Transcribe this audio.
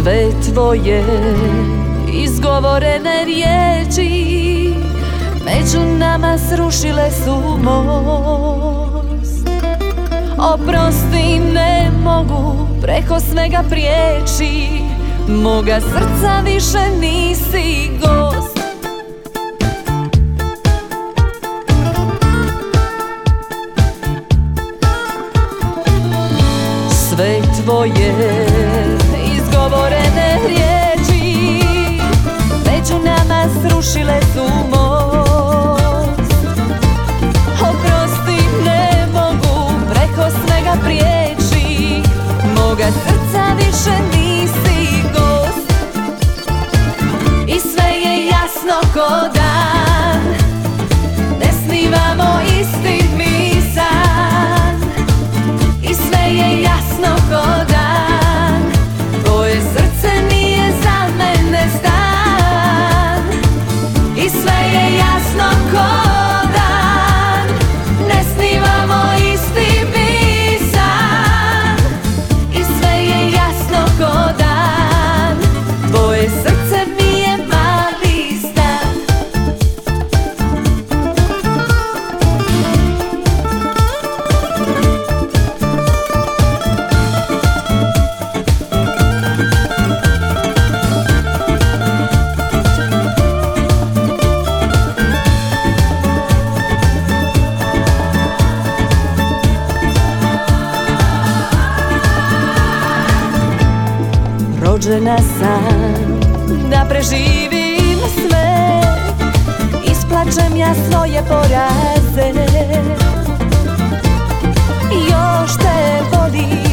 Sve tvoje izgovorene riječi među nama srušile su most. Oprosti, ne mogu preko svega prijeći, moga srca više nisi gost. Sve tvoje izgovorene riječi među nama srušile su most. Oprosti, ne mogu preko svega prijeći, moga srca više nisi gost. I sve je jasno ko dan, ne snimamo isti mi san. I sve je jasno ko dan, tvoje srce nije za mene stan. I sve je jasno ko dan, ne snimamo isti mi san. I sve je jasno ko dan, tvoje srce mi je mali stan. Rođena sam da preživim sve, isplačem ja svoje poraze. Još te volim